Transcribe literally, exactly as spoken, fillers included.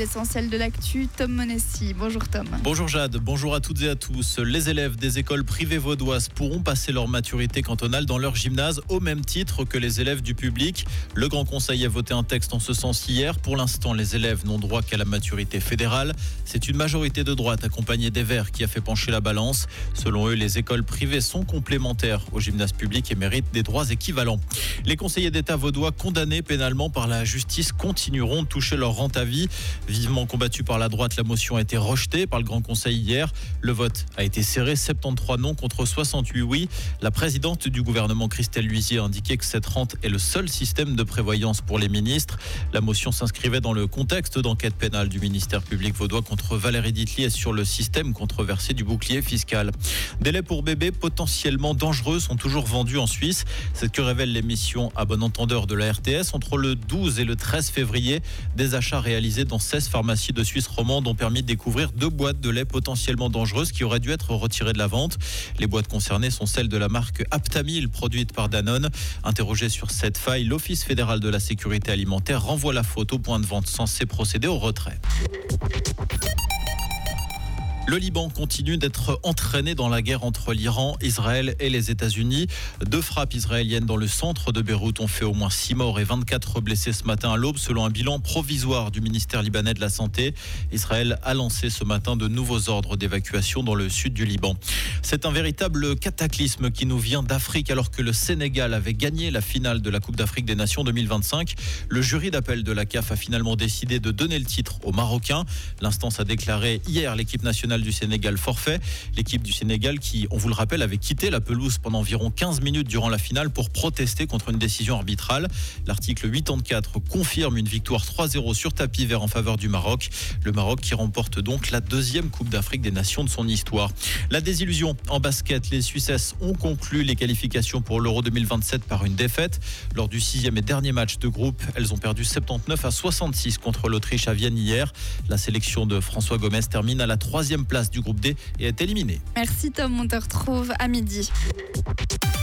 l'essentiel de l'actu. Tom Monessi. Bonjour Tom. Bonjour Jade, bonjour à toutes et à tous. Les élèves des écoles privées vaudoises pourront passer leur maturité cantonale dans leur gymnase au même titre que les élèves du public. Le Grand Conseil a voté un texte en ce sens hier. Pour l'instant, les élèves n'ont droit qu'à la maturité fédérale. C'est une majorité de droite accompagnée des Verts qui a fait pencher la balance. Selon eux, les écoles privées sont complémentaires au gymnase public et méritent des droits équivalents. Les conseillers d'État vaudois condamnés pénalement par la justice continueront de toucher leur rente à vie. Vivement combattue par la droite, la motion a été rejetée par le Grand Conseil hier. Le vote a été serré, soixante-treize non contre soixante-huit oui. La présidente du gouvernement, Christelle Luisier, a indiqué que cette rente est le seul système de prévoyance pour les ministres. La motion s'inscrivait dans le contexte d'enquête pénale du ministère public vaudois contre Valérie Ditli et sur le système controversé du bouclier fiscal. Des laits pour bébés potentiellement dangereux sont toujours vendus en Suisse. C'est ce que révèle l'émission À bon entendeur de la R T S. Entre le douze et le treize février, des achats réalisés dans seize pharmacies de Suisse romande ont permis de découvrir deux boîtes de lait potentiellement dangereuses qui auraient dû être retirées de la vente. Les boîtes concernées sont celles de la marque Aptamil, produite par Danone. Interrogé sur cette faille, l'Office fédéral de la sécurité alimentaire renvoie la faute au point de vente censé procéder au retrait. Le Liban continue d'être entraîné dans la guerre entre l'Iran, Israël et les États-Unis. Deux frappes israéliennes dans le centre de Beyrouth ont fait au moins six morts et vingt-quatre blessés ce matin à l'aube, selon un bilan provisoire du ministère libanais de la Santé. Israël a lancé ce matin de nouveaux ordres d'évacuation dans le sud du Liban. C'est un véritable cataclysme qui nous vient d'Afrique alors que le Sénégal avait gagné la finale de la Coupe d'Afrique des Nations deux mille vingt-cinq. Le jury d'appel de la C A F a finalement décidé de donner le titre aux Marocains. L'instance a déclaré hier l'équipe nationale du Sénégal forfait. L'équipe du Sénégal qui, on vous le rappelle, avait quitté la pelouse pendant environ quinze minutes durant la finale pour protester contre une décision arbitrale. L'article quatre-vingt-quatre confirme une victoire trois zéro sur tapis vert en faveur du Maroc. Le Maroc qui remporte donc la deuxième Coupe d'Afrique des Nations de son histoire. La désillusion en basket, les Suissesses ont conclu les qualifications pour l'Euro deux mille vingt-sept par une défaite. Lors du sixième et dernier match de groupe, elles ont perdu soixante-dix-neuf à soixante-six contre l'Autriche à Vienne hier. La sélection de François Gomez termine à la troisième place du groupe D et est éliminée. Merci Tom, on te retrouve à midi.